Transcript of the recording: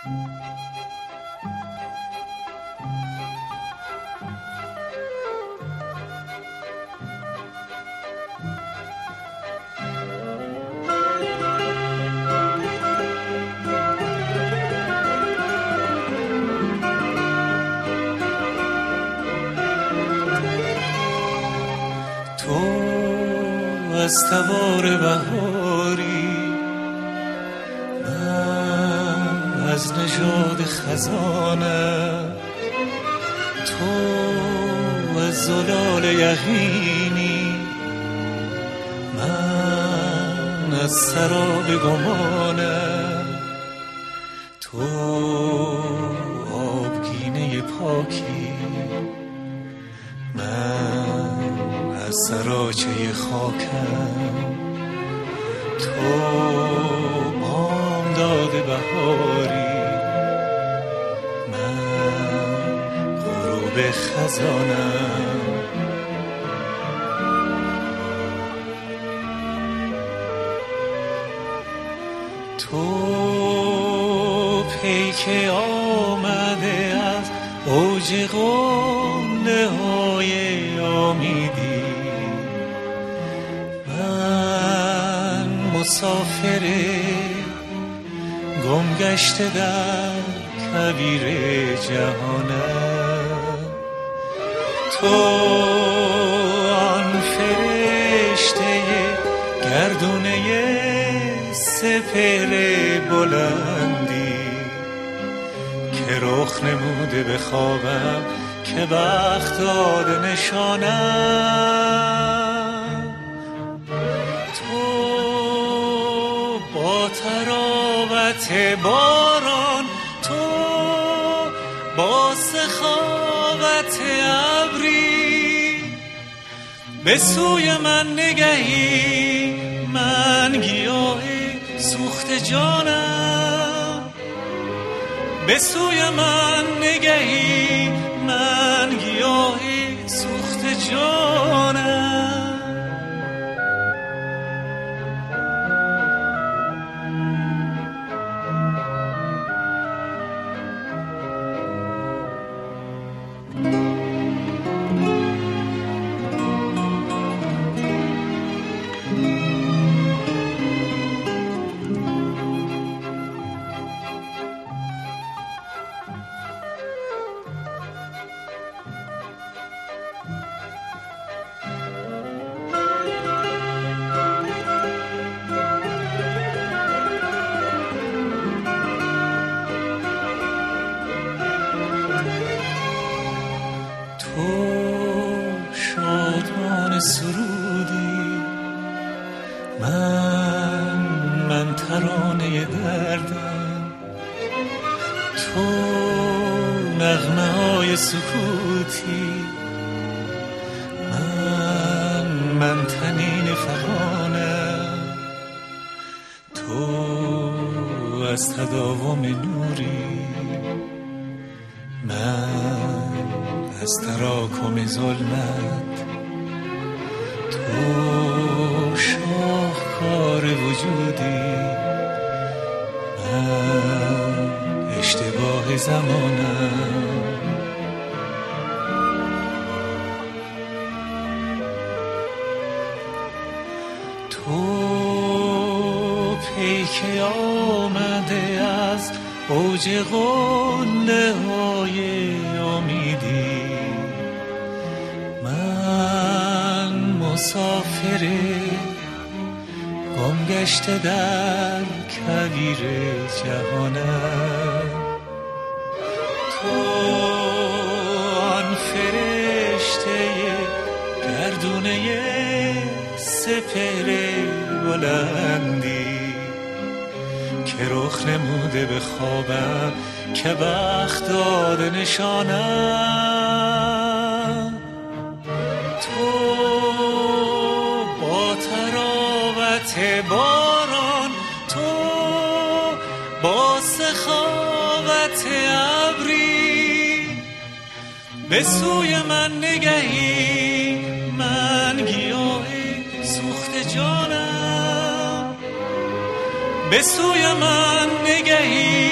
از تبار بهاری، من از نژاد خزانم، تو از زلال یقینی، من از سراب گمانم، تو آبگینه پاکی، من از سراچه خاکم، تو بامداد بهاری، من غروب خزانم. تو پیک آمده از اوج قله های امیدی، من مسافر گم گشته در کویر جهانم، تو آن فرشته گردونه سپهر بلندی که رخ نموده به خوابم که بخت داده نشانم، تو با تراوت باران، تو با سخاوت ابری به سوی من نگهی، من گیاه سوخت جانم، به سوی من نگهی، من گیاه سوخت جانم. سرودی، من ترانه دردم، تو نغمه های سکوتی، من تنین فغانم، تو از تداوم نوری، من از تراکم ظلمت، تو شاهکار وجودی، من اشتباه زمانم، تو پیک آمده از اوج قله های امیدی، من مسافر گم گشته در کویر جهانم، تو آن فرشته گردونه سپهر بلندی که رخ نموده به خوابم که بخت داده نشانم، تو با تراوت باران، تو با سخاوت ابری به سوی من نگهی، من گیاه سوخت جانم، به سوی من نگهی،